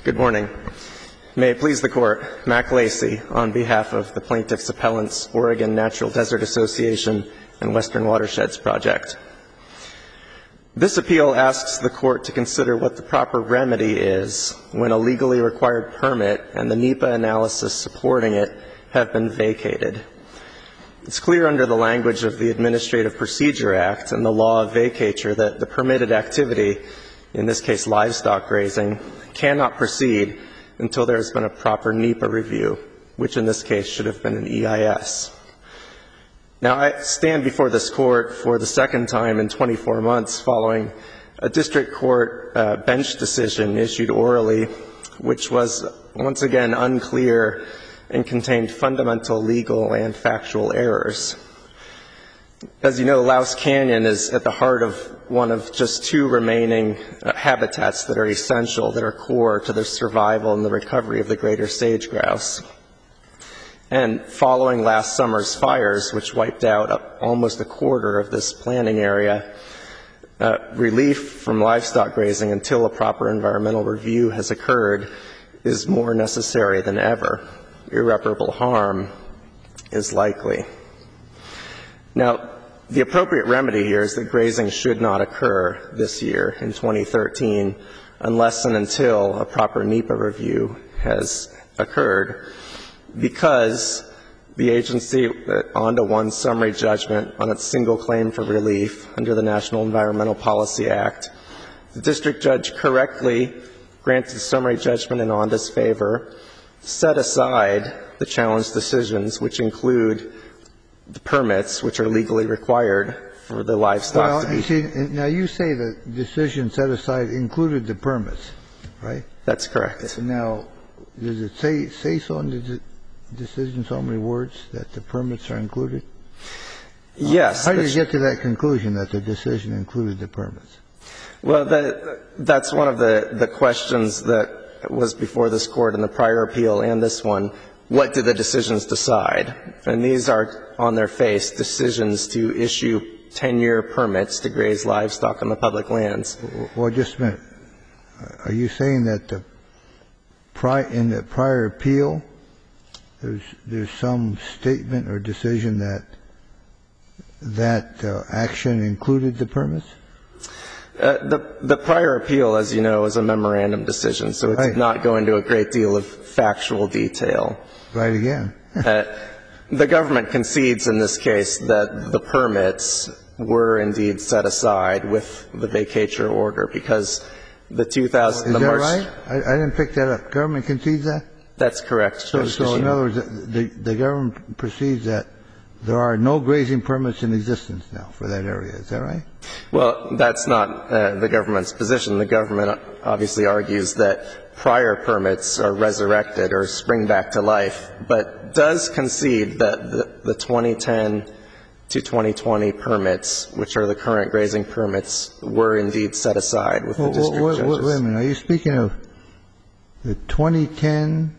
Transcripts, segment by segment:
Good morning. May it please the Court, Mac Lacey, on behalf of the Plaintiffs' Appellants, Oregon Natural Desert Association and Western Watersheds Project. This appeal asks the Court to consider what the proper remedy is when a legally required permit and the NEPA analysis supporting it have been vacated. It's clear under the language of the Administrative Procedure Act and the law of vacatur that the permitted activity, in this case livestock grazing, cannot proceed until there has been a proper NEPA review, which in this case should have been an EIS. Now, I stand before this Court for the second time in 24 months following a district court bench decision issued orally, which was once again unclear and contained fundamental legal and factual errors. As you know, Louse Canyon is at the heart of one of just two remaining habitats that are essential, that are core to the survival and the recovery of the greater sage grouse. And following last summer's fires, which wiped out almost a quarter of this planting area, relief from livestock grazing until a proper environmental review has occurred is more necessary than ever. Irreparable harm is likely. Now, the appropriate remedy here is that grazing should not occur this year in 2013 unless and until a proper NEPA review has occurred, because the agency, onto one summary judgment on its single claim for relief under the National Environmental Policy Act, the district judge correctly granted summary judgment in ONDA's favor, set aside the challenge decisions, which include the permits which are legally required for the livestock to be. See, now you say the decision set aside included the permits, right? That's correct. Now, does it say so in the decision, so many words, that the permits are included? Yes. How do you get to that conclusion that the decision included the permits? Well, that's one of the questions that was before this Court in the prior appeal and this one. What did the decisions decide? And these are, on their face, decisions to issue 10-year permits to graze livestock on the public lands. Well, just a minute. Are you saying that in the prior appeal, there's some statement or decision that action included the permits? The prior appeal, as you know, is a memorandum decision, so it did not go into a great deal of factual detail. Right again. The government concedes in this case that the permits were indeed set aside with the vacatur order because the 2000. Is that right? I didn't pick that up. Government concedes that? That's correct. So in other words, the government proceeds that there are no grazing permits in existence now for that area. Is that right? Well, that's not the government's position. The government obviously argues that prior permits are resurrected or spring back to life, but does concede that the 2010 to 2020 permits, which are the current grazing permits, were indeed set aside with the district judges. Wait a minute. Are you speaking of the 2010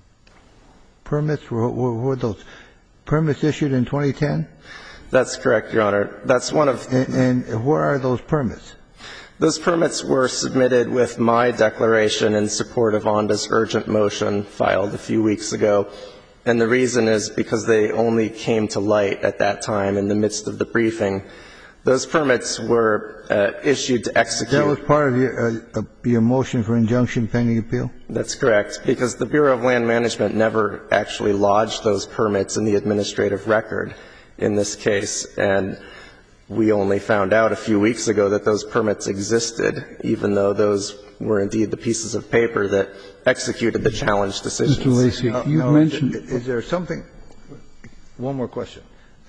permits? Were those permits issued in 2010? That's correct, Your Honor. That's one of. And where are those permits? Those permits were submitted with my declaration in support of ONDA's urgent motion filed a few weeks ago. And the reason is because they only came to light at that time in the midst of the briefing. Those permits were issued to execute. That was part of your motion for injunction pending appeal? That's correct, because the Bureau of Land Management never actually lodged those permits in the administrative record in this case. And we only found out a few weeks ago that those permits existed, even though those were indeed the pieces of paper that executed the challenge decisions. Mr. Lacey, you mentioned. Is there something? One more question.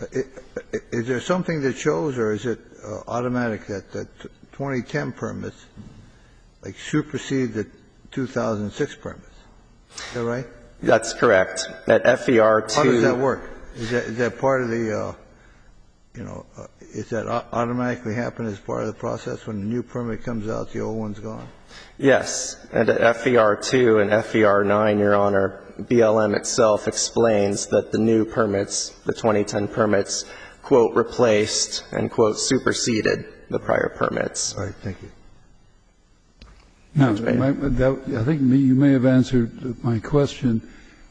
Is there something that shows, or is it automatic that the 2010 permits like supersede the 2006 permits? Is that right? That's correct. At FER 2. How does that work? Is that part of the is that automatically happen as part of the process when the new permit comes out, the old one's gone? Yes. And at FER 2 and FER 9, Your Honor, BLM itself explains that the new permits, the 2010 permits, quote, replaced and, quote, superseded the prior permits. All right. Thank you. Now, I think you may have answered my question.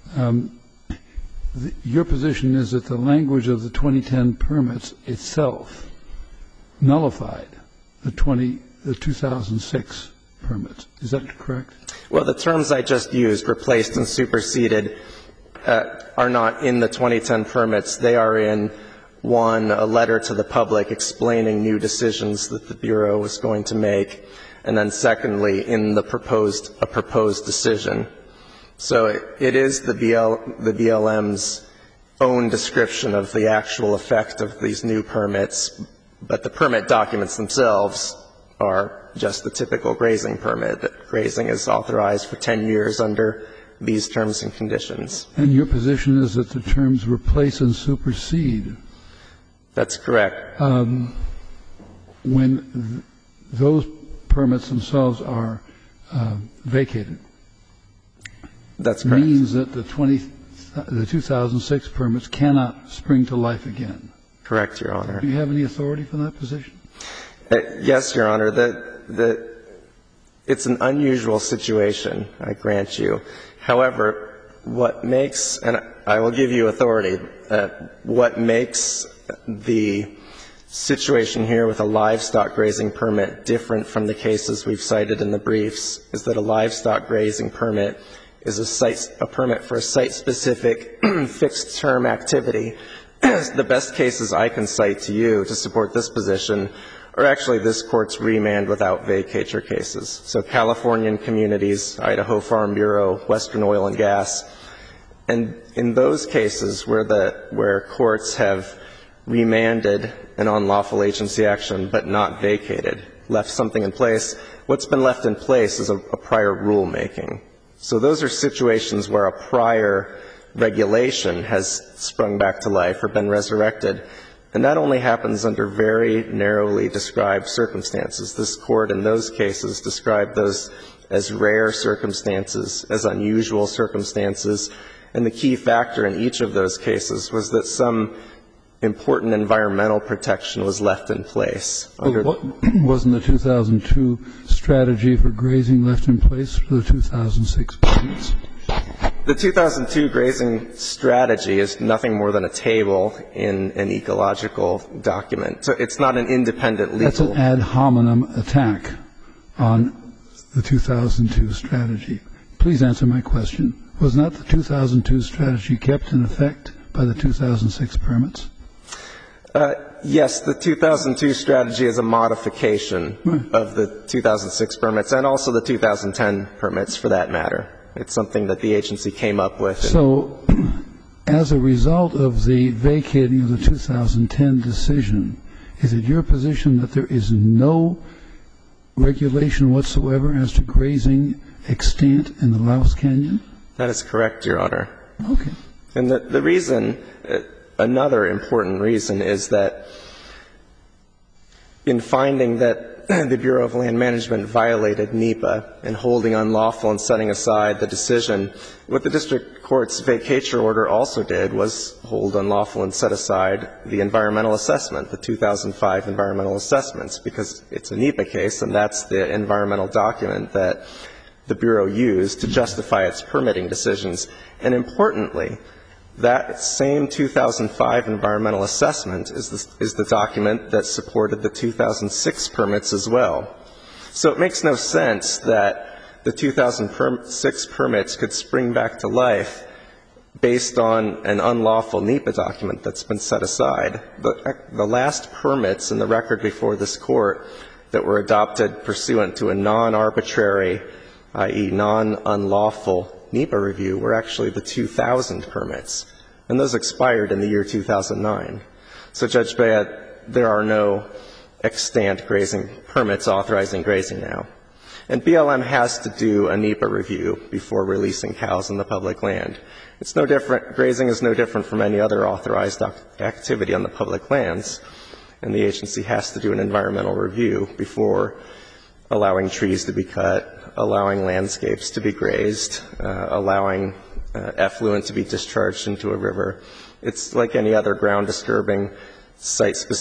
Your position is that the language of the 2010 permits itself nullified the 2006 permits. Is that correct? Well, the terms I just used, replaced and superseded, are not in the 2010 permits. They are in, one, a letter to the public explaining new decisions that the Bureau was going to make, and then secondly, in a proposed decision. So it is the BLM's own description of the actual effect of these new permits, but the permit documents themselves are just the typical grazing permit. That grazing is authorized for 10 years under these terms and conditions. And your position is that the terms replace and supersede. That's correct. When those permits themselves are vacated. That's correct. Means that the 2006 permits cannot spring to life again. Correct, Your Honor. Do you have any authority for that position? Yes, Your Honor. It's an unusual situation, I grant you. However, what makes, and I will give you authority, what makes the situation here with a livestock grazing permit different from the cases we've cited in the briefs is that a livestock grazing permit is a permit for a site-specific fixed-term activity. The best cases I can cite to you to support this position are actually this Court's remand without vacatur cases. So Californian Communities, Idaho Farm Bureau, Western Oil and Gas. And in those cases where courts have remanded an unlawful agency action but not vacated, left something in place, what's been left in place is a prior rulemaking. So those are situations where a prior regulation has sprung back to life or been resurrected, and that only happens under very narrowly described circumstances. This Court in those cases described those as rare circumstances, as unusual circumstances, and the key factor in each of those cases was that some important environmental protection was left in place. Wasn't the 2002 strategy for grazing left in place for the 2006 permits? The 2002 grazing strategy is nothing more than a table in an ecological document. So it's not an independent legal. That's an ad hominem attack on the 2002 strategy. Please answer my question. Was not the 2002 strategy kept in effect by the 2006 permits? Yes, the 2002 strategy is a modification of the 2006 permits and also the 2010 permits for that matter. It's something that the agency came up with. So as a result of the vacating of the 2010 decision, is it your position that there is no regulation whatsoever as to grazing extant in the Laos Canyon? That is correct, Your Honor. Okay. And the reason, another important reason, is that in finding that the Bureau of Land Management violated NEPA in holding unlawful and setting aside the decision, what the district court's vacatur order also did was hold unlawful and set aside the environmental assessment, the 2005 environmental assessments, because it's a NEPA case and that's the environmental document that the Bureau used to justify its permitting decisions. And importantly, that same 2005 environmental assessment is the document that supported the 2006 permits as well. So it makes no sense that the 2006 permits could spring back to life based on an unlawful NEPA document that's been set aside. The last permits in the record before this Court that were adopted pursuant to a non-arbitrary, i.e. non-unlawful NEPA review were actually the 2000 permits, and those expired in the year 2009. So, Judge Beah, there are no extant grazing permits authorizing grazing now. And BLM has to do a NEPA review before releasing cows in the public land. It's no different, grazing is no different from any other authorized activity on the public lands, and the agency has to do an environmental review before allowing trees to be cut, allowing landscapes to be grazed, allowing effluent to be discharged into a river. It's like any other ground-disturbing,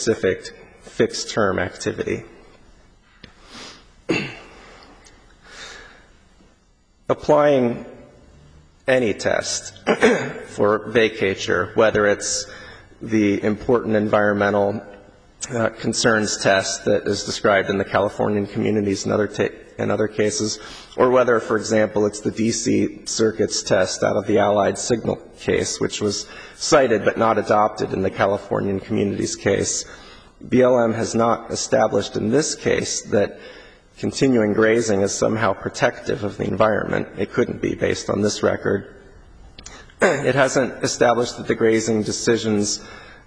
site-specific, fixed-term activity. applying any test for vacatur, whether it's the important environmental concerns test that is described in the Californian communities and other cases, or whether, for example, it's the D.C. Circuit's test out of the Allied Signal case, which was cited but not adopted in the Californian communities case. BLM has not established in this case that continuing grazing is somehow protective of the environment. It couldn't be based on this record. It hasn't established that the grazing decisions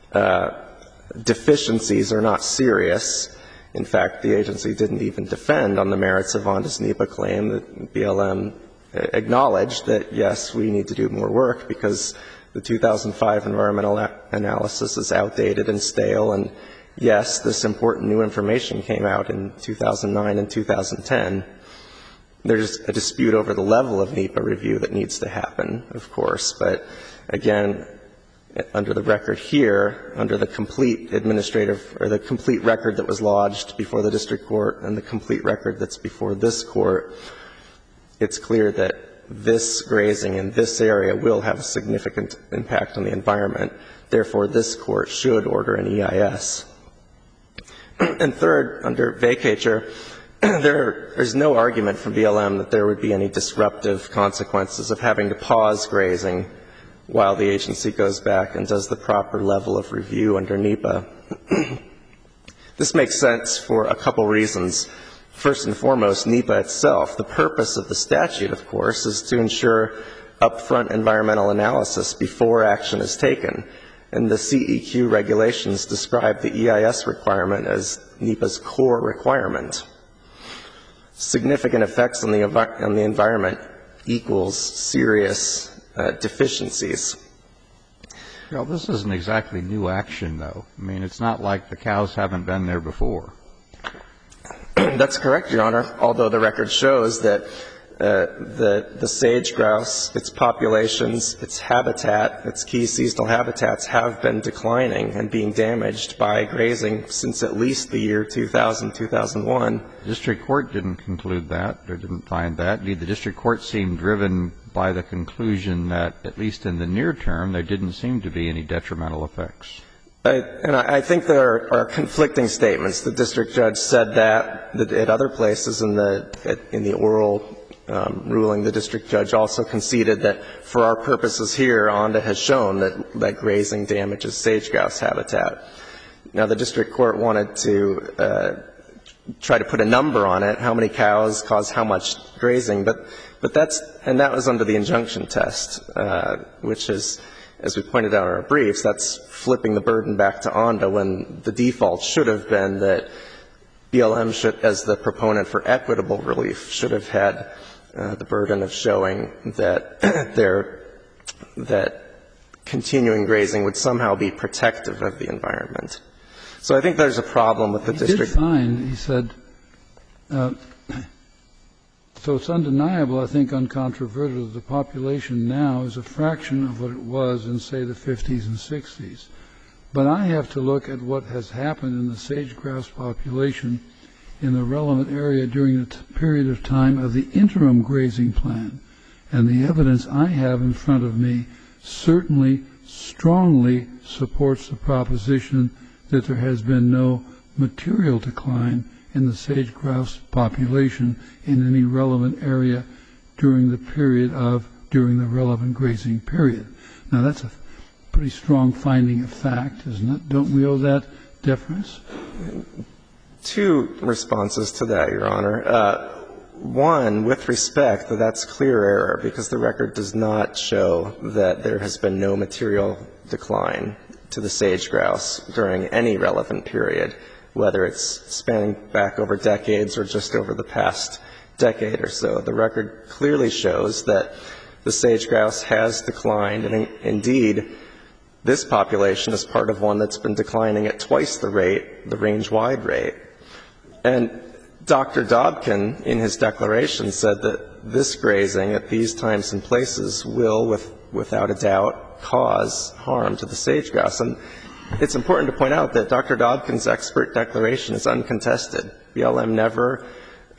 deficiencies are not serious. In fact, the agency didn't even defend on the merits of Onda's NEPA claim. That BLM acknowledged that, yes, we need to do more work because the 2005 environmental analysis is outdated and stale, and yes, this important new information came out in 2009 and 2010. There's a dispute over the level of NEPA review that needs to happen, of course, but again, under the record here, under the complete administrative or the complete record that was lodged before the district court and the complete record that's before this court, it's clear that this grazing in this area will have a significant impact on the environment. Therefore, this court should order an EIS. And third, under vacatur, there's no argument from BLM that there would be any disruptive consequences of having to pause grazing while the agency goes back and does the proper level of review under NEPA. This makes sense for a couple reasons. First and foremost, NEPA itself. The purpose of the statute, of course, is to ensure upfront environmental analysis before action is taken. And the CEQ regulations describe the EIS requirement as NEPA's core requirement. Significant effects on the environment equals serious deficiencies. Well, this isn't exactly new action, though. I mean, it's not like the cows haven't been there before. That's correct, Your Honor, although the record shows that the sage grouse, its populations, its habitat, its key seasonal habitats have been declining and being damaged by grazing since at least the year 2000, 2001. The district court didn't conclude that or didn't find that. Indeed, the district court seemed driven by the conclusion that, at least in the near term, there didn't seem to be any detrimental effects. And I think there are conflicting statements. The district judge said that at other places in the oral ruling. The district judge also conceded that for our purposes here, ONDA has shown that grazing damages sage grouse habitat. Now, the district court wanted to try to put a number on it, how many cows cause how much grazing, but that was under the injunction test, which is, as we pointed out in our briefs, that's flipping the burden back to ONDA when the default should have been that BLM should, as the proponent for equitable relief, should have had the burden of showing that that continuing grazing would somehow be protective of the environment. So I think there's a problem with the district. He did find, he said, so it's undeniable, I think, uncontroverted, that the population now is a fraction of what it was in, say, the 50s and 60s. But I have to look at what has happened in the sage grouse population in the relevant area during the period of time of the interim grazing plan. And the evidence I have in front of me certainly strongly supports the proposition that there has been no material decline in the sage grouse population in any relevant area during the relevant grazing period. Now, that's a pretty strong finding of fact, isn't it? Don't we owe that deference? Two responses to that, Your Honor. One, with respect, that's clear error because the record does not show that there has been no material decline to the sage grouse during any relevant period, whether it's spanning back over decades or just over the past decade or so. The record clearly shows that the sage grouse has declined, and indeed, this population is part of one that's been declining at twice the rate, the range-wide rate. And Dr. Dobkin, in his declaration, said that this grazing at these times and places will, without a doubt, cause harm to the sage grouse. And it's important to point out that Dr. Dobkin's expert declaration is uncontested. BLM never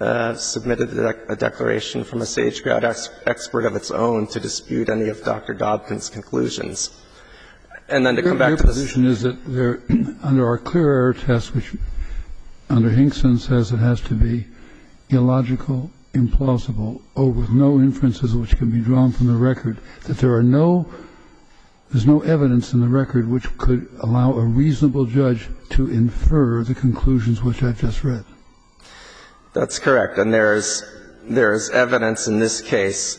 submitted a declaration from a sage-grouse expert of its own to dispute any of Dr. Dobkin's conclusions. And then to come back to this. Your position is that under our clear error test, which under Hinkson says it has to be illogical, implausible, or with no inferences which can be drawn from the record, that there's no evidence in the record which could allow a reasonable judge to infer the conclusions which I've just read. That's correct. And there's evidence in this case.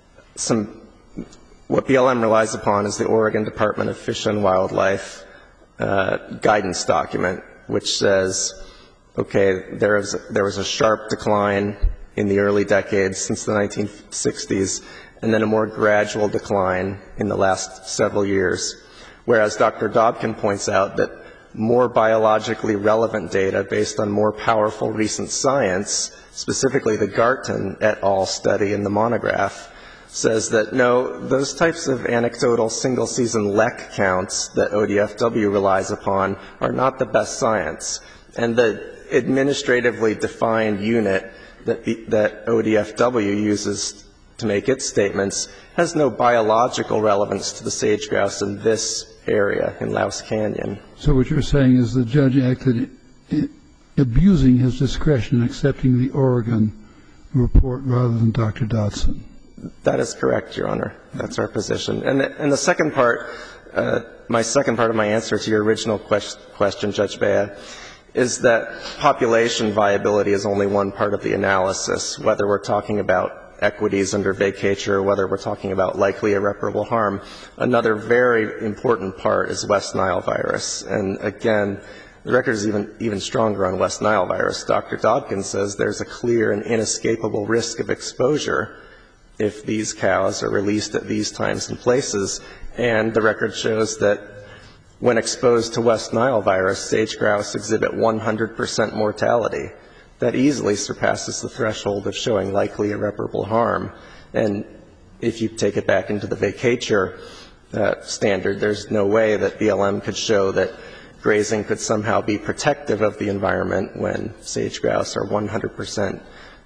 What BLM relies upon is the Oregon Department of Fish and Wildlife guidance document, which says, okay, there was a sharp decline in the early decades since the 1960s, and then a more gradual decline in the last several years. Whereas Dr. Dobkin points out that more biologically relevant data based on more powerful recent science, specifically the Garton et al. Study in the monograph, says that no, those types of anecdotal single-season LEC counts that ODFW relies upon are not the best science. And the administratively defined unit that ODFW uses to make its statements has no biological relevance to the sage-grouse in this area, in Louse Canyon. So what you're saying is the judge acted abusing his discretion in accepting the Oregon report rather than Dr. Dodson. That is correct, Your Honor. That's our position. And the second part, my second part of my answer to your original question, Judge Bea, is that population viability is only one part of the analysis, whether we're talking about equities under vacatur or whether we're talking about likely irreparable harm. Another very important part is West Nile virus. And again, the record is even stronger on West Nile virus. Dr. Dobkin says there's a clear and inescapable risk of exposure if these cows are released at these times and places. And the record shows that when exposed to West Nile virus, sage-grouse exhibit 100% mortality. That easily surpasses the threshold of showing likely irreparable harm. And if you take it back into the vacatur standard, there's no way that BLM could show that grazing could somehow be protective of the environment when sage-grouse are 100%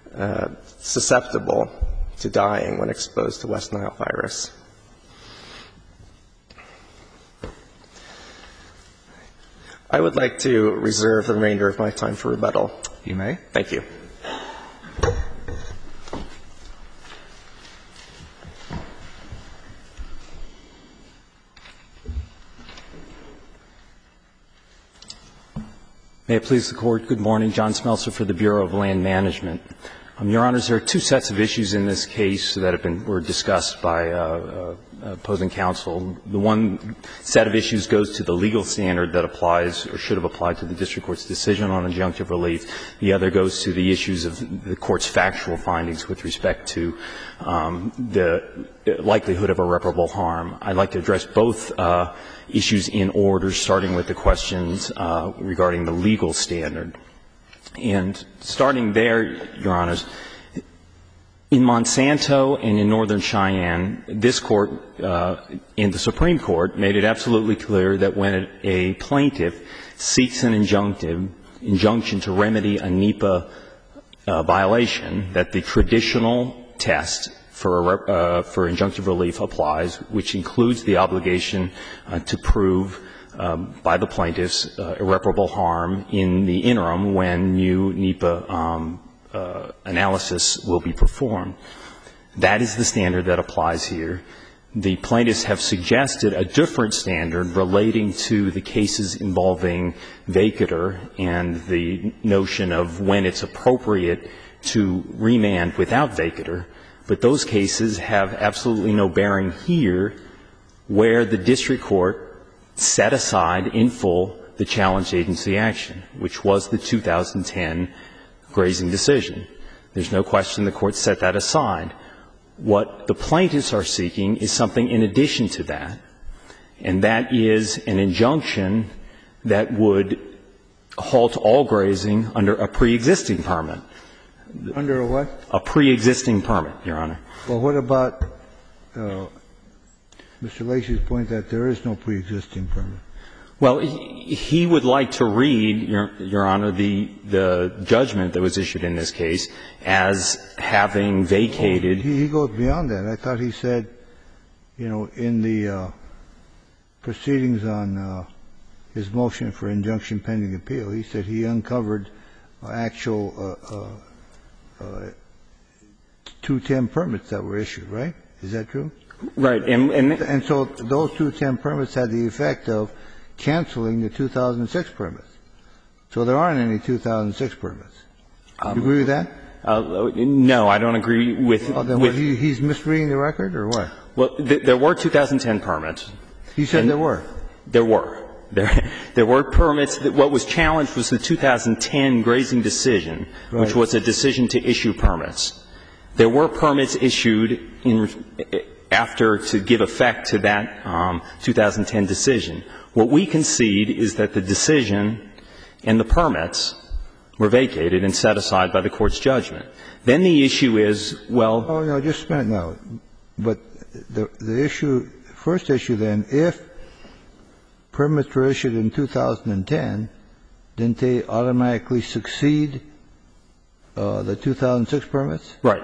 susceptible to dying when exposed to West Nile virus. I would like to reserve the remainder of my time for rebuttal. You may. Thank you. May it please the Court. Good morning. John Smeltzer for the Bureau of Land Management. Your Honors, there are two sets of issues in this case that were discussed by opposing counsel. The one set of issues goes to the legal standard that applies or should have applied to the district court's decision on injunctive relief. The other goes to the issues of the court's factual findings with respect to the likelihood of irreparable harm. I'd like to address both issues in order, starting with the questions regarding the legal standard. And starting there, Your Honors, in Monsanto and in Northern Cheyenne, this Court and the Supreme Court made it absolutely clear that when a plaintiff seeks an injunction to remedy a NEPA violation, that the traditional test for injunctive relief applies, which includes the obligation to prove by the plaintiffs irreparable harm in the interim when new NEPA analysis will be performed. That is the standard that applies here. The plaintiffs have suggested a different standard relating to the cases involving vacatur and the notion of when it's appropriate to remand without vacatur, but those cases have absolutely no bearing here where the district court set aside in full the challenge agency action, which was the 2010 grazing decision. There's no question the court set that aside. What the plaintiffs are seeking is something in addition to that, and that is an injunction that would halt all grazing under a pre-existing permit. Under a what? A pre-existing permit, Your Honor. Well, what about Mr. Lacey's point that there is no pre-existing permit? Well, he would like to read, Your Honor, the judgment that was issued in this case as having vacated. He goes beyond that. I thought he said, you know, in the proceedings on his motion for injunction pending appeal, he said he uncovered actual 210 permits that were issued, right? Is that true? Right. And so those 210 permits had the effect of canceling the 2006 permits. So there aren't any 2006 permits. Do you agree with that? No, I don't agree with. He's misreading the record or what? Well, there were 2010 permits. He said there were. There were. There were permits. What was challenged was the 2010 grazing decision, which was a decision to issue permits. There were permits issued after to give effect to that 2010 decision. What we concede is that the decision and the permits were vacated and set aside by the Court's judgment. Then the issue is, well. Oh, no, just a minute now. But the issue, first issue then, if permits were issued in 2010, didn't they automatically succeed the 2006 permits? Right.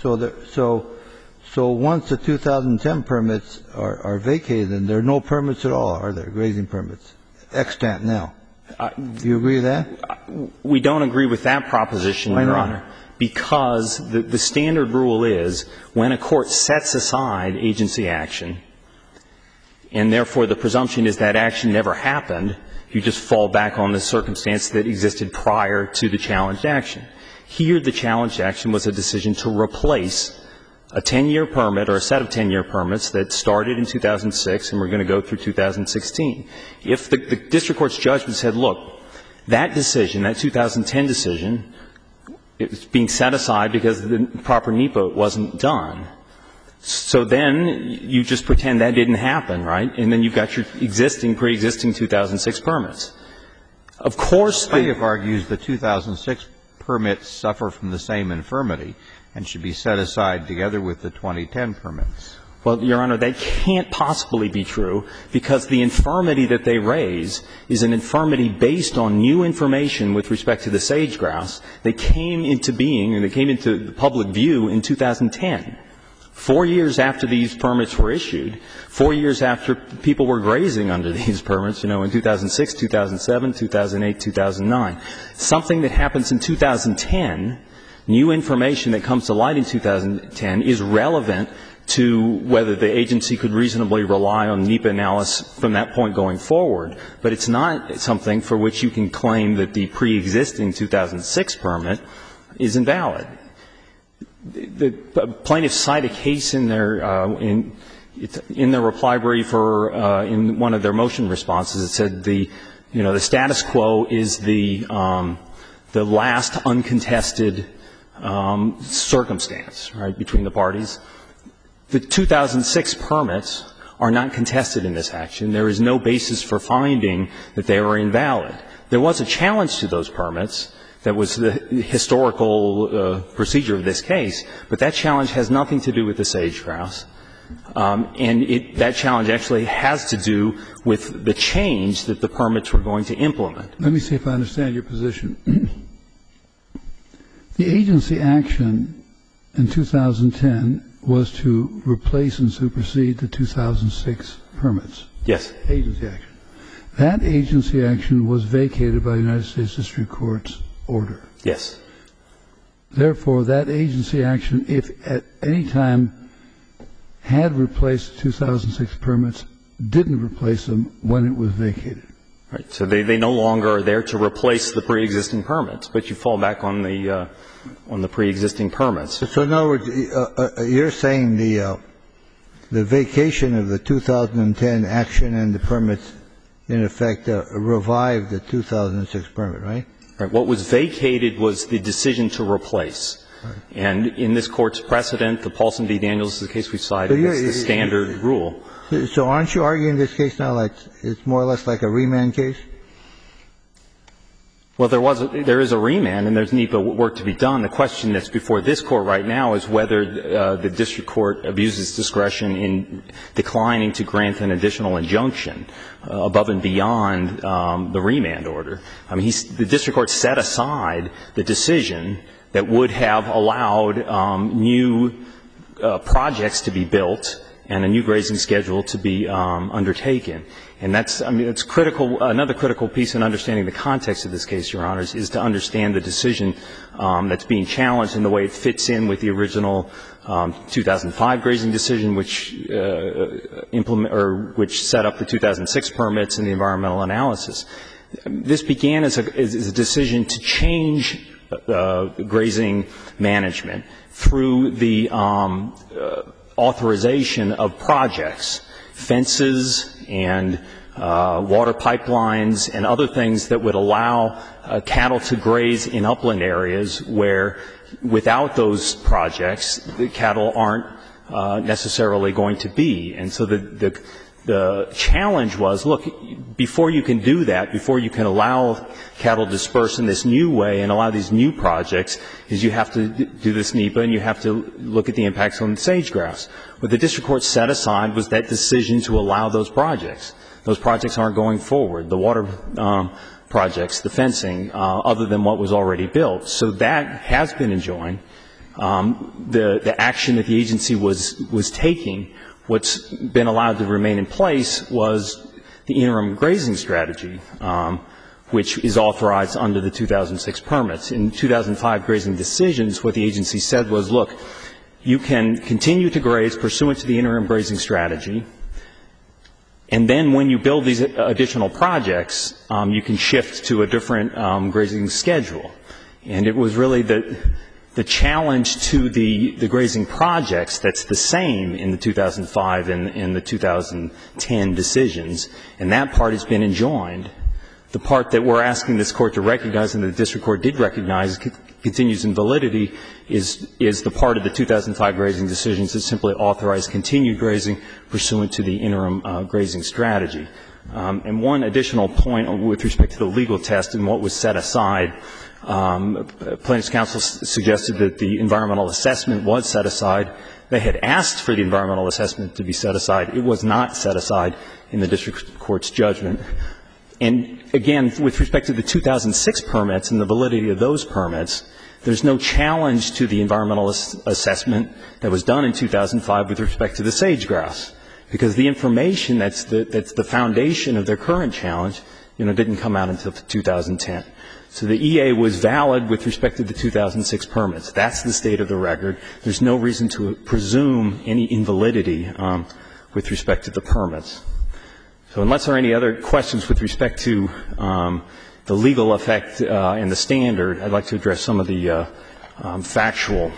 So once the 2010 permits are vacated, then there are no permits at all, are there, grazing permits, extant now? Do you agree with that? We don't agree with that proposition, Your Honor. Because the standard rule is when a court sets aside agency action, and therefore the presumption is that action never happened, you just fall back on the circumstance that existed prior to the challenged action. Here, the challenged action was a decision to replace a 10-year permit or a set of 10-year permits that started in 2006 and were going to go through 2016. If the district court's judgment said, look, that decision, that 2010 decision, it's being set aside because the proper NEPA wasn't done. So then you just pretend that didn't happen, right? And then you've got your pre-existing 2006 permits. Of course, the plaintiff argues the 2006 permits suffer from the same infirmity and should be set aside together with the 2010 permits. Well, Your Honor, that can't possibly be true because the infirmity that they raise is an infirmity based on new information with respect to the sage-grouse that came into being and that came into the public view in 2010. 4 years after these permits were issued, 4 years after people were grazing under these permits, in 2006, 2007, 2008, 2009. Something that happens in 2010, new information that comes to light in 2010 is relevant to whether the agency could reasonably rely on NEPA analysis from that point going forward. But it's not something for which you can claim that the pre-existing 2006 permit is invalid. The plaintiffs cite a case in their reply brief or in one of their motion responses that said the status quo is the last uncontested circumstance, right, between the parties. The 2006 permits are not contested in this action. There is no basis for finding that they are invalid. There was a challenge to those permits. That was the historical procedure of this case. But that challenge has nothing to do with the sage-grouse. And that challenge actually has to do with the change that the permits were going to implement. Let me see if I understand your position. The agency action in 2010 was to replace and supersede the 2006 permits. Yes. Agency action. That agency action was vacated by the United States District Court's order. Yes. Therefore, that agency action, if at any time had replaced the 2006 permits, didn't replace them when it was vacated. Right. So they no longer are there to replace the pre-existing permits, but you fall back on the pre-existing permits. So in other words, you're saying the vacation of the 2010 action and the permits, in effect, revived the 2006 permit, right? Right. What was vacated was the decision to replace. Right. And in this Court's precedent, the Paulson v. Daniels is the case we cited. It's the standard rule. So aren't you arguing this case now like it's more or less like a remand case? Well, there is a remand, and there's NEPA work to be done. The question that's before this Court right now is whether the district court abuses discretion in declining to grant an additional injunction above and beyond the remand order. I mean, the district court set aside the decision that would have allowed new projects to be built and a new grazing schedule to be undertaken. And it's critical. Another critical piece in understanding the context of this case, Your Honors, is to understand the decision that's being challenged and the way it fits in with the original 2005 grazing decision, which which set up the 2006 permits and the environmental analysis. This began as a decision to change grazing management through the authorization of projects, fences and water pipelines and other things that would allow cattle to graze in upland areas where without those projects the cattle aren't necessarily going to be. And so the challenge was, look, before you can do that, before you can allow cattle to disperse in this new way and allow these new projects, is you have to do this NEPA and you have to look at the impacts on sage grouse. What the district court set aside was that decision to allow those projects. Those projects aren't going forward. The water projects, the fencing, other than what was already built. So that has been enjoined. The action that the agency was taking, what's been allowed to remain in place was the interim grazing strategy, which is authorized under the 2006 permits. In 2005 grazing decisions, what the agency said was, look, you can continue to graze pursuant to the interim grazing strategy, and then when you build these additional projects, you can shift to a different grazing schedule. And it was really the challenge to the grazing projects that's the same in the 2005 and the 2010 decisions, and that part has been enjoined. The part that we're asking this Court to recognize and the district court did recognize continues in validity is the part of the 2005 grazing decisions that simply authorize continued grazing pursuant to the interim grazing strategy. And one additional point with respect to the legal test and what was set aside, Plaintiffs' counsel suggested that the environmental assessment was set aside. They had asked for the environmental assessment to be set aside. It was not set aside in the district court's judgment. And again, with respect to the 2006 permits and the validity of those permits, there's no challenge to the environmental assessment that was done in 2005 with respect to the sage grouse, because the information that's the foundation of their current challenge, didn't come out until 2010. So the EA was valid with respect to the 2006 permits. That's the state of the record. There's no reason to presume any invalidity with respect to the permits. So unless there are any other questions with respect to the legal effect and the standard, I'd like to address some of the factual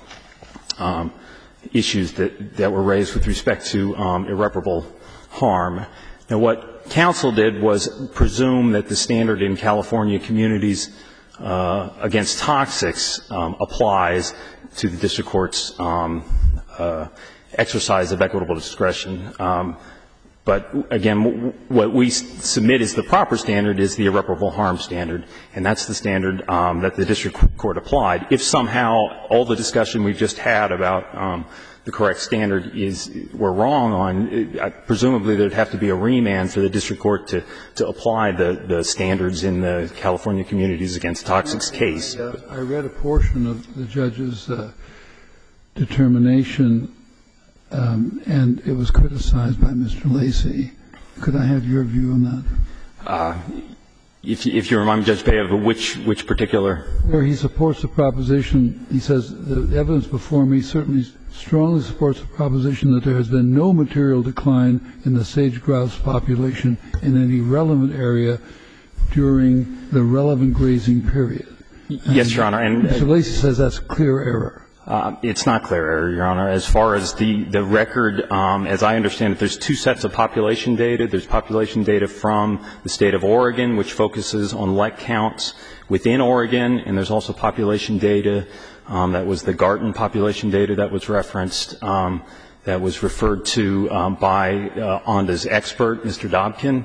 issues that were raised with respect to irreparable harm. Now, what counsel did was presume that the standard in California communities against toxics applies to the district court's exercise of equitable discretion. But again, what we submit as the proper standard is the irreparable harm standard, and that's the standard that the district court applied. If somehow all the discussion we've just had about the correct standard we're wrong on, presumably there'd have to be a remand for the district court to apply the standards in the California communities against toxics case. I read a portion of the judge's determination, and it was criticized by Mr. Lacey. Could I have your view on that? If you remind me, Judge Bey, of which particular? Where he supports the proposition, he says, the evidence before me certainly strongly supports the proposition that there has been no material decline in the sage grouse population in any relevant area during the relevant grazing period. Yes, Your Honor. And Mr. Lacey says that's clear error. It's not clear error, Your Honor. As far as the record, as I understand it, there's two sets of population data. There's population data from the state of Oregon, which focuses on let counts within Oregon, and there's also population data that was the Garton population data that was referenced, that was referred to by ONDA's expert, Mr. Dobkin.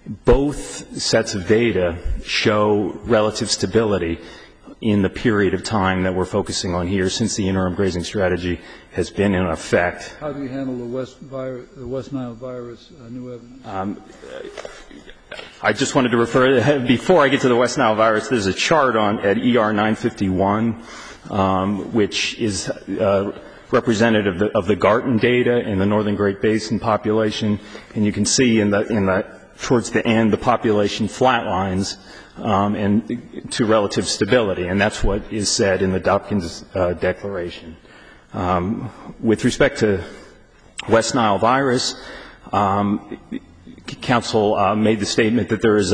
Both sets of data show relative stability in the period of time that we're focusing on here since the interim grazing strategy has been in effect. How do you handle the West Nile virus new evidence? I just wanted to refer, before I get to the West Nile virus, there's a chart at ER 951, which is representative of the Garton data in the Northern Great Basin population, and you can see towards the end the population flatlines and to relative stability, and that's what is said in the Dopkins Declaration. With respect to West Nile virus, Council made the statement that there is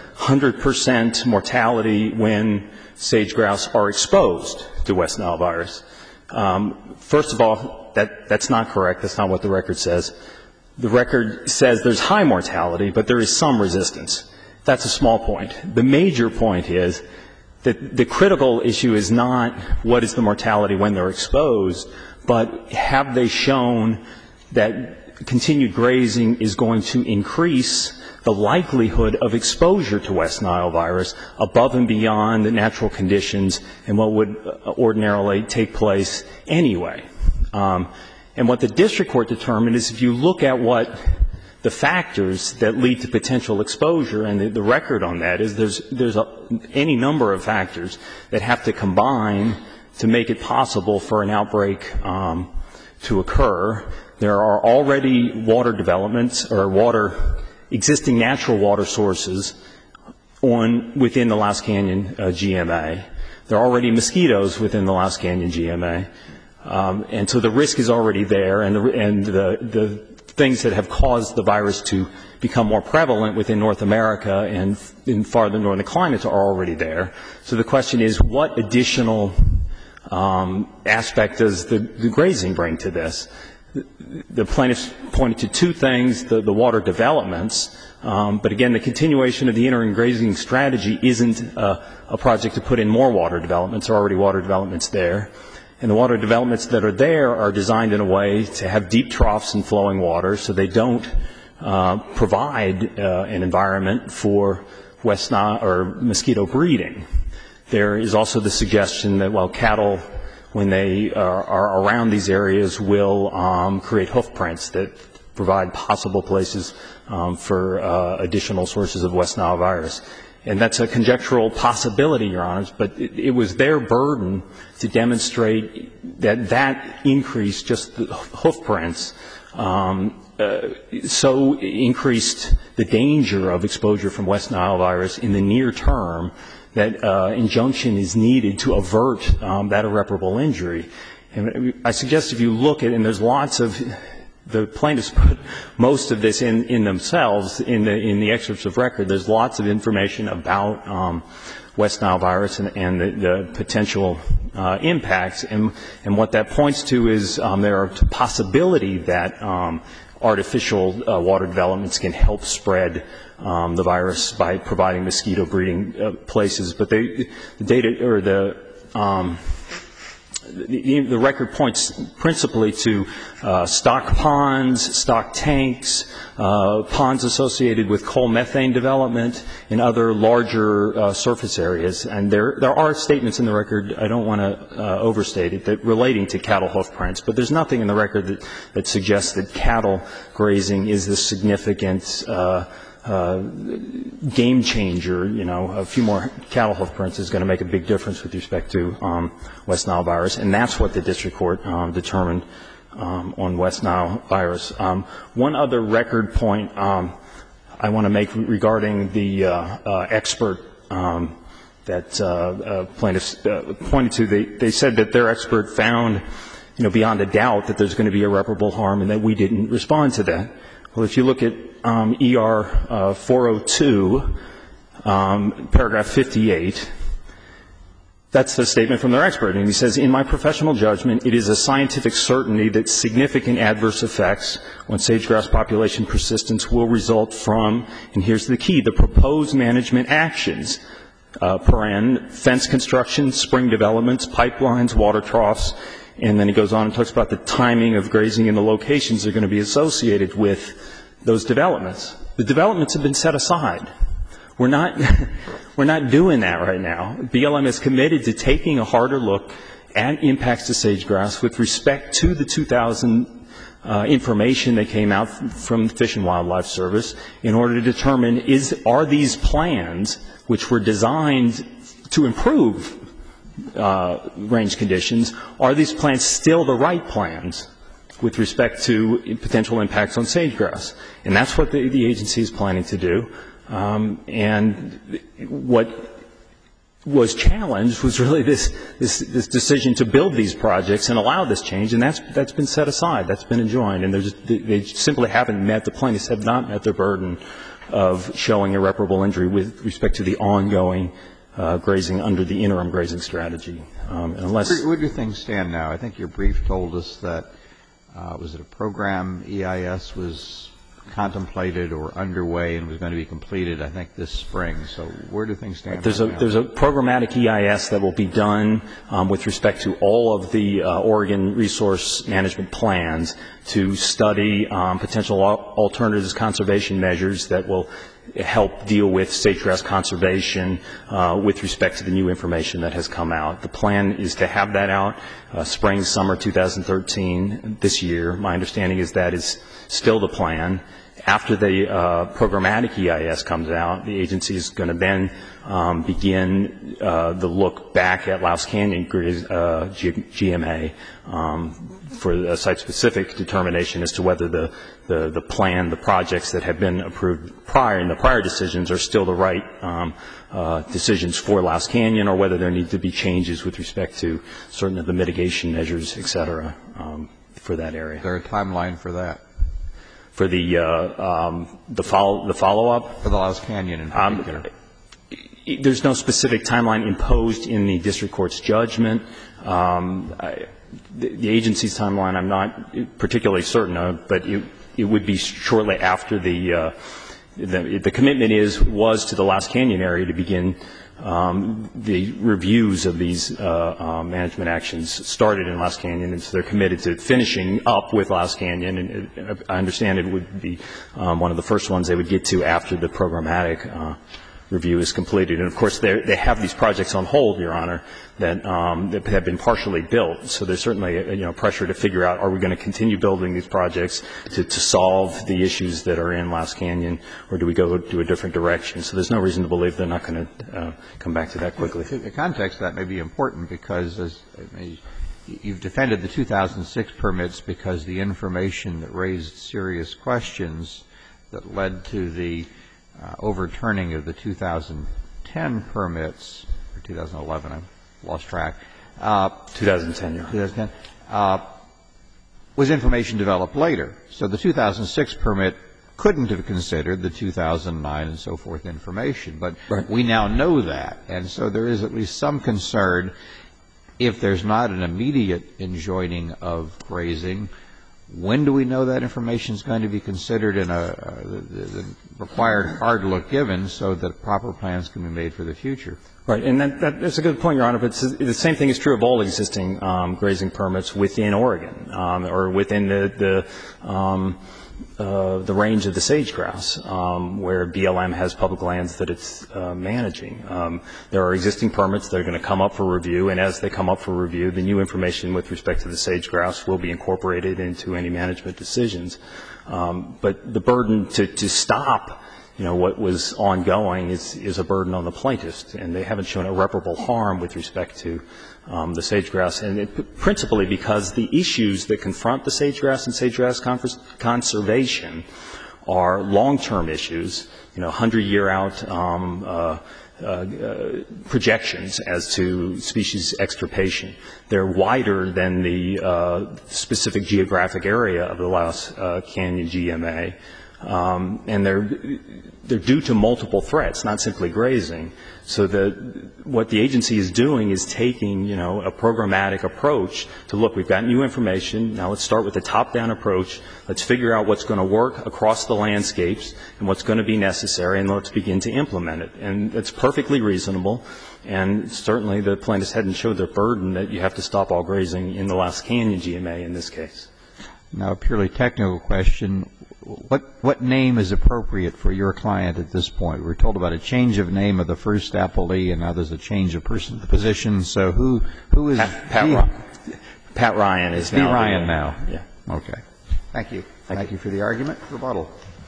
100% mortality when sage grouse are exposed to West Nile virus. First of all, that's not correct. That's not what the record says. The record says there's high mortality, but there is some resistance. That's a small point. The major point is that the critical issue is not what is the mortality when they're exposed, but have they shown that continued grazing is going to increase the likelihood of exposure to West Nile virus above and beyond the natural conditions and what would ordinarily take place anyway. And what the district court determined is if you look at what the factors that lead to potential exposure, and the record on that is there's any number of factors that have to combine to make it possible for an outbreak to occur. There are already water developments or existing natural water sources within the Louse Canyon GMA. There are already mosquitoes within the Louse Canyon GMA. And so the risk is already there, and the things that have caused the virus to become more prevalent within North America and in farther northern climates are already there. So the question is, what additional aspect does the grazing bring to this? The plaintiffs pointed to two things, the water developments, but again, the continuation of the interim grazing strategy isn't a project to put in more water developments. There are already water developments there. And the water developments that are there are designed in a way to have deep troughs and flowing water so they don't provide an environment for West Nile or mosquito breeding. There is also the suggestion that while cattle, when they are around these areas, will create hoof prints that provide possible places for additional sources of West Nile virus. And that's a conjectural possibility, Your Honors, but it was their burden to demonstrate that increase, just the hoof prints, so increased the danger of exposure from West Nile virus in the near term that injunction is needed to avert that irreparable injury. And I suggest if you look at, and there's lots of, the plaintiffs put most of this in themselves in the excerpts of record. There's lots of information about West Nile virus and the potential impacts. And what that points to is there are possibility that artificial water developments can help spread the virus by providing mosquito breeding places. But the data or the record points principally to stock ponds, stock tanks, ponds associated with coal methane development, and other larger surface areas. And there are statements in the record, I don't want to overstate it, that relating to cattle hoof prints, but there's nothing in the record that suggests that cattle grazing is the significant game changer. You know, a few more cattle hoof prints is going to make a big difference with respect to West Nile virus, and that's what the district court determined on West Nile virus. One other record point I want to make regarding the expert that plaintiffs pointed to. They said that their expert found, beyond a doubt that there's going to be irreparable harm and that we didn't respond to that. Well, if you look at ER 402, paragraph 58, that's the statement from their expert. And he says, in my professional judgment, it is a scientific certainty that significant adverse effects on sage-grouse population persistence will result from, and here's the key, the proposed management actions, fence construction, spring developments, pipelines, water troughs. And then he goes on and talks about the timing of grazing and the locations that are going to be associated with those developments. The developments have been set aside. We're not doing that right now. BLM is committed to taking a harder look at impacts to sage-grouse with respect to the 2000 information that came out from the Fish and Wildlife Service in order to determine are these plans, which were designed to improve range conditions, are these plans still the right plans with respect to potential impacts on sage-grouse? And that's what the agency is planning to do. And what was challenged was really this decision to build these projects and allow this change, and that's been set aside, that's been enjoined, and they simply haven't met, the plaintiffs have not met their burden of showing irreparable injury with respect to the ongoing grazing under the interim grazing strategy. Where do things stand now? I think your brief told us that, was it a program EIS was contemplated or underway and was going to be completed, I think, this spring. So where do things stand? There's a programmatic EIS that will be done with respect to all of the Oregon resource management plans to study potential alternatives conservation measures that will help deal with sage-grouse conservation with respect to the new information that has come out. The plan is to have that out spring, summer 2013 this year. My understanding is that is still the plan. After the programmatic EIS comes out, the agency is going to then begin the look back at Louse Canyon GMA for a site-specific determination as to whether the plan, the projects that have been approved prior in the prior decisions are still the right decisions for Louse Canyon, or whether there need to be changes with respect to certain of the mitigation measures, et cetera, for that area. Is there a timeline for that? For the follow-up? For the Louse Canyon in particular. There's no specific timeline imposed in the district court's judgment. The agency's timeline I'm not particularly certain of, but it would be shortly after the commitment was to the Louse Canyon area to begin the reviews of these management actions started in Louse Canyon, and so they're committed to finishing up with Louse Canyon, and I understand it would be one of the first ones they would get to after the programmatic review is completed. And, of course, they have these projects on hold, Your Honor, that have been partially built. So there's certainly pressure to figure out, are we going to continue building these projects to solve the issues that are in Louse Canyon, or do we go to a different direction? So there's no reason to believe they're not going to come back to that quickly. The context of that may be important because you've defended the 2006 permits because the information that raised serious questions that led to the overturning of the 2010 permits, or 2011, I've lost track. 2010, yeah. 2010, was information developed later. So the 2006 permit couldn't have considered the 2009 and so forth information. But we now know that. And so there is at least some concern, if there's not an immediate enjoining of grazing, when do we know that information is going to be considered in the required hard look given so that proper plans can be made for the future? Right, and that's a good point, Your Honor, but the same thing is true of all existing grazing permits within Oregon or within the range of the sage-grouse, where BLM has public lands that it's managing. There are existing permits that are going to come up for review, and as they come up for review, the new information with respect to the sage-grouse will be incorporated into any management decisions. But the burden to stop what was ongoing is a burden on the plaintiffs, and they haven't shown irreparable harm with respect to the sage-grouse, and principally because the issues that confront the sage-grouse and sage-grouse conservation are long-term issues, 100-year-out projections as to species extirpation. They're wider than the specific geographic area of the Louse Canyon GMA. And they're due to multiple threats, not simply grazing. So what the agency is doing is taking, a programmatic approach to look, we've got new information, now let's start with the top-down approach, let's figure out what's going to work across the landscapes and what's going to be necessary, and let's begin to implement it. And it's perfectly reasonable, and certainly the plaintiffs hadn't showed their burden that you have to stop all grazing in the Louse Canyon GMA in this case. Now, a purely technical question. what name is appropriate for your client at this point? We're told about a change of name of the first appellee, and now there's a change of position. So who is Pat Ryan is B. now. Ryan now. Yeah. Okay. Thank you. Thank you for the argument. Rebuttal.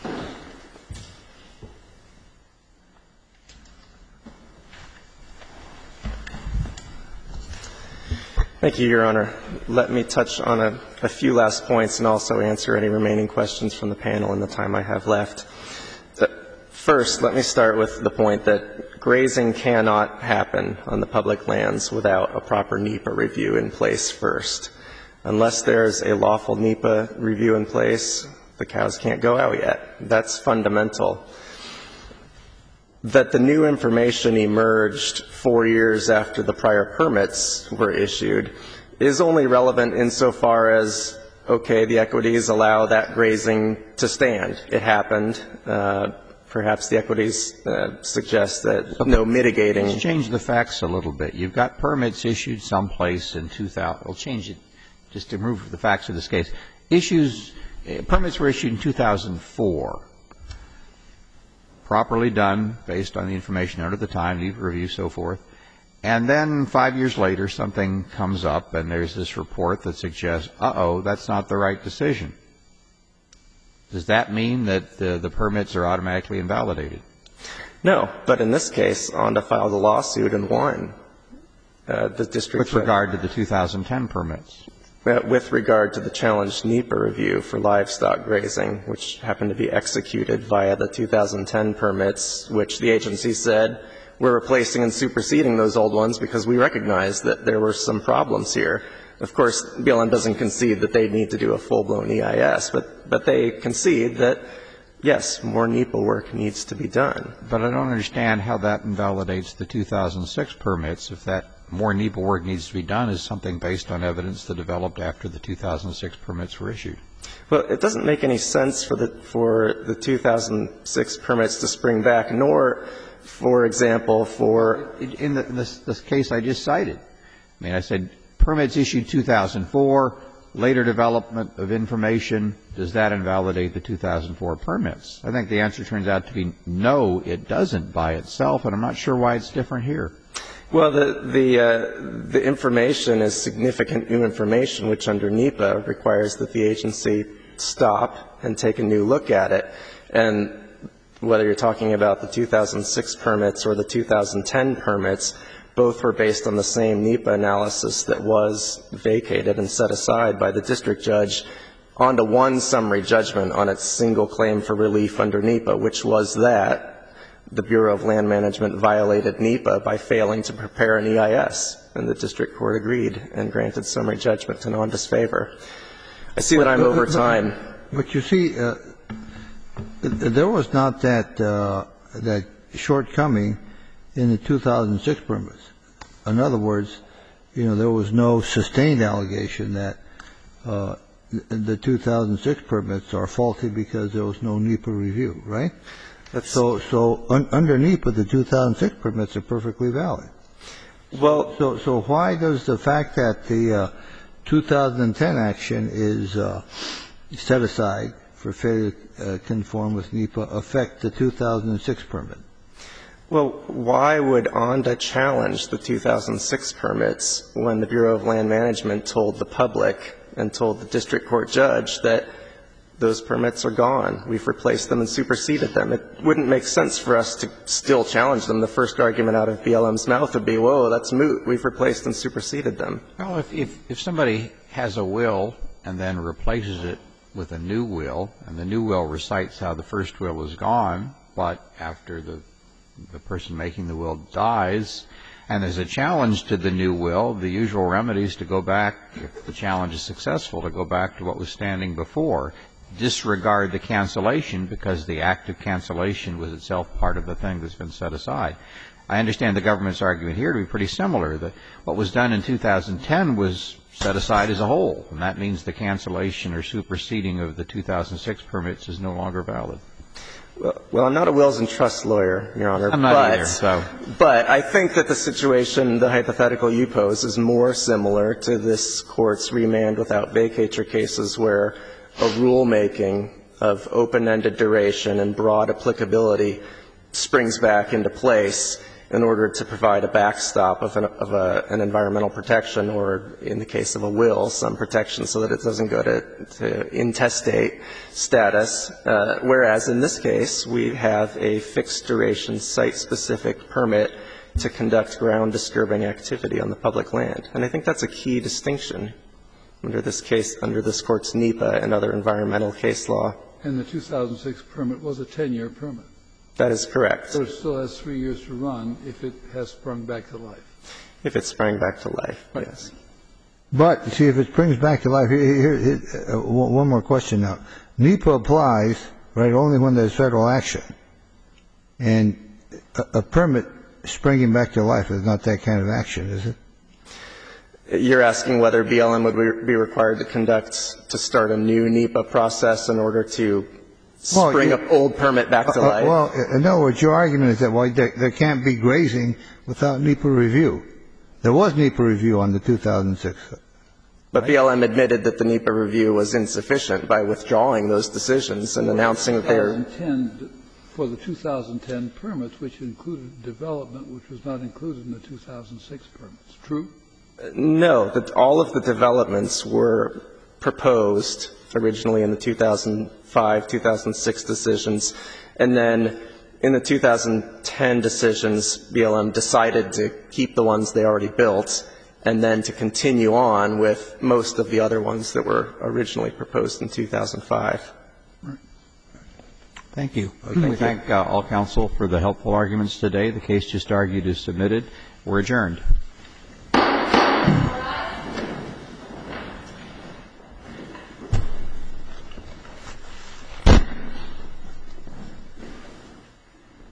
Thank you, Your Honor. Let me touch on a few last points and also answer any remaining questions from the panel in the time I have left. First, let me start with the point that grazing cannot happen on the public lands without a proper NEPA review in place first. Unless there's a lawful NEPA review in place, the cows can't go out yet. That's fundamental. That the new information emerged 4 years after the prior permits were issued is only relevant insofar as, okay, the equities allow that grazing to stand. It happened. Perhaps the equities suggest that no mitigating. Let's change the facts a little bit. You've got permits issued someplace in 2000. We'll change it just to move the facts of this case. Permits were issued in 2004. Properly done based on the information known at the time, NEPA review, so forth. And then 5 years later, something comes up and there's this report that suggests, that's not the right decision. Does that mean that the permits are automatically invalidated? No, but in this case, ONDA filed a lawsuit and won. The district. With regard to the 2010 permits? With regard to the challenged NEPA review for livestock grazing, which happened to be executed via the 2010 permits, which the agency said we're replacing and superseding those old ones because we recognize that there were some problems here. Of course, BLM doesn't concede that they need to do a full-blown EIS, but they concede that, yes, more NEPA work needs to be done. But I don't understand how that invalidates the 2006 permits if that more NEPA work needs to be done is something based on evidence that developed after the 2006 permits were issued. Well, it doesn't make any sense for the 2006 permits to spring back, nor, for example, for in this case I just cited. I mean, I said permits issued 2004, later development of information, does that invalidate the 2004 permits? I think the answer turns out to be no, it doesn't by itself, and I'm not sure why it's different here. Well, the information is significant new information, which under NEPA requires that the agency stop and take a new look at it. And whether you're talking about the 2006 permits or the 2010 permits, both were based on the same NEPA analysis that was vacated and set aside by the district judge onto one summary judgment on its single claim for relief under NEPA, which was that the Bureau of Land Management violated NEPA by failing to prepare an EIS, and the district court agreed and granted summary judgment in ONDA's favor. I see that I'm over time. But you see, there was not that shortcoming in the 2006 permits. In other words, there was no sustained allegation that the 2006 permits are faulty because there was no NEPA review, right? So under NEPA, the 2006 permits are perfectly valid. Well, so why does the fact that the 2010 action is set aside for failure to conform with NEPA affect the 2006 permit? Well, why would ONDA challenge the 2006 permits when the Bureau of Land Management told the public and told the district court judge that those permits are gone, we've replaced them and superseded them? It wouldn't make sense for us to still challenge them. The first argument out of BLM's mouth would be, whoa, that's moot. We've replaced and superseded them. Well, if somebody has a will and then replaces it with a new will, and the new will recites how the first will was gone, but after the person making the will dies, and there's a challenge to the new will, the usual remedy is to go back, if the challenge is successful, to go back to what was standing before. Disregard the cancellation because the act of cancellation was itself part of the thing that's been set aside. I understand the government's argument here to be pretty similar, that what was done in 2010 was set aside as a whole, and that means the cancellation or superseding of the 2006 permits is no longer valid. Well, I'm not a wills and trusts lawyer, Your Honor. I'm not either, so. But I think that the situation, the hypothetical you pose, is more similar to this Court's remand without vacatur cases where a rulemaking of open-ended duration and broad applicability springs back into place in order to provide a backstop of an environmental protection, or in the case of a will, some protection so that it doesn't go to intestate status, whereas in this case we have a fixed duration site-specific permit to conduct ground-disturbing activity on the public land. And I think that's a key distinction under this case, under this Court's NEPA and other environmental case law. And the 2006 permit was a 10-year permit. That is correct. So it still has 3 years to run if it has sprung back to life. If it sprang back to life, Right. yes. But, see, if it springs back to life, one more question now. NEPA applies, right, only when there's federal action. And a permit springing back to life is not that kind of action, is it? You're asking whether BLM would be required to start a new NEPA process in order to spring up old permit back to life? Well, in other words, your argument is that, well, there can't be grazing without NEPA review. There was NEPA review on the 2006. But BLM admitted that the NEPA review was insufficient by withdrawing those decisions and announcing that they're... For the 2010 permits, which included development, which was not included in the 2006 permits. True? No, that all of the developments were proposed originally in the 2005, 2006 decisions, and then in the 2010 decisions, BLM decided to keep the ones they already built and then to continue on with most of the other ones that were originally proposed in 2005. Thank you. We thank all counsel for the helpful arguments today. The case just argued is submitted. We're adjourned.